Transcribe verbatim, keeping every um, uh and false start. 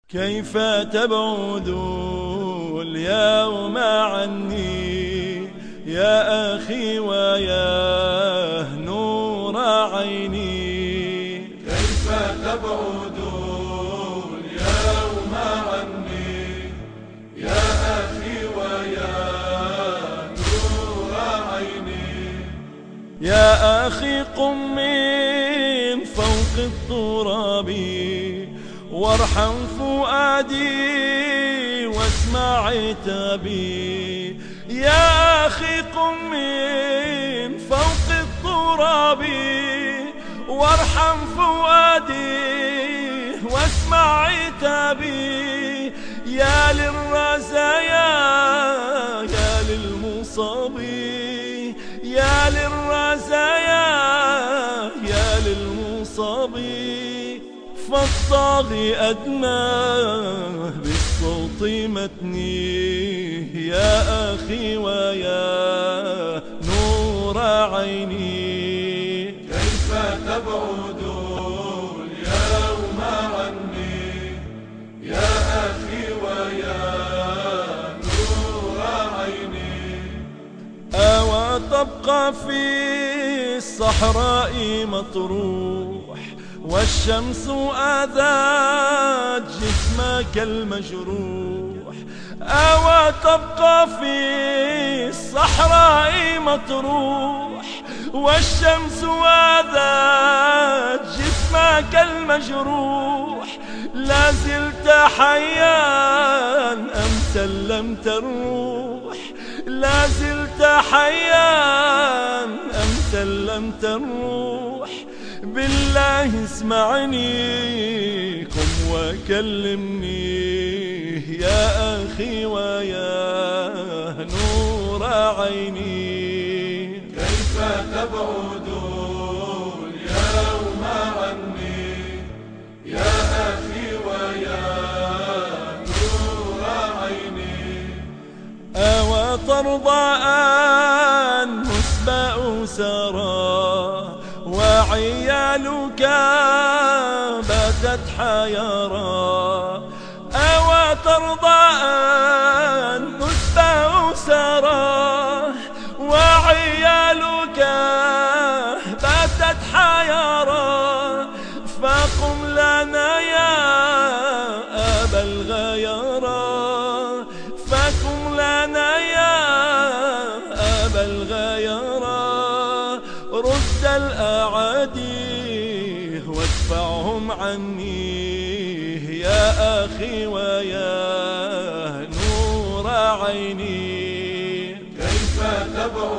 كيف تبعد اليوم عني يا أخي ويا نور عيني. كيف تبعد اليوم عني يا أخي ويا نور عيني. يا أخي قم من فوق التراب وارحم فؤادي واسمع عتابي. يا أخي قم من فوق التراب وارحم فؤادي واسمع عتابي. يا للرزايا يا للمصابي، يا للرزايا يا للمصابي. فالطاغي أدنى بالصوت متنيه يا أخي ويا نور عيني. كيف تبعد اليوم عني يا أخي ويا نور عيني. أوى تبقى في الصحراء مطروح والشمس آذت جسمك المجروح. أوى تبقى في الصحراء مطروح والشمس آذت جسمك المجروح. لا زلت حيا أم سلمت الروح، لا زلت حيا أم سلمت الروح. بالله اسمعني قم وكلمني يا أخي ويا نور عيني. كيف تبعد اليوم عني يا أخي ويا نور عيني. أوى ترضى أن نسبأ سرى وعيالك باتت حيرا. أوى ترضى أن نسبأ سرى وعيالك باتت حيرا. فقم لنا يا أبا الغيرا، فقم لنا يا أبا الغيرا. رد الأعادي وادفعهم عني يا أخي ويا نور عيني. كيف تبعد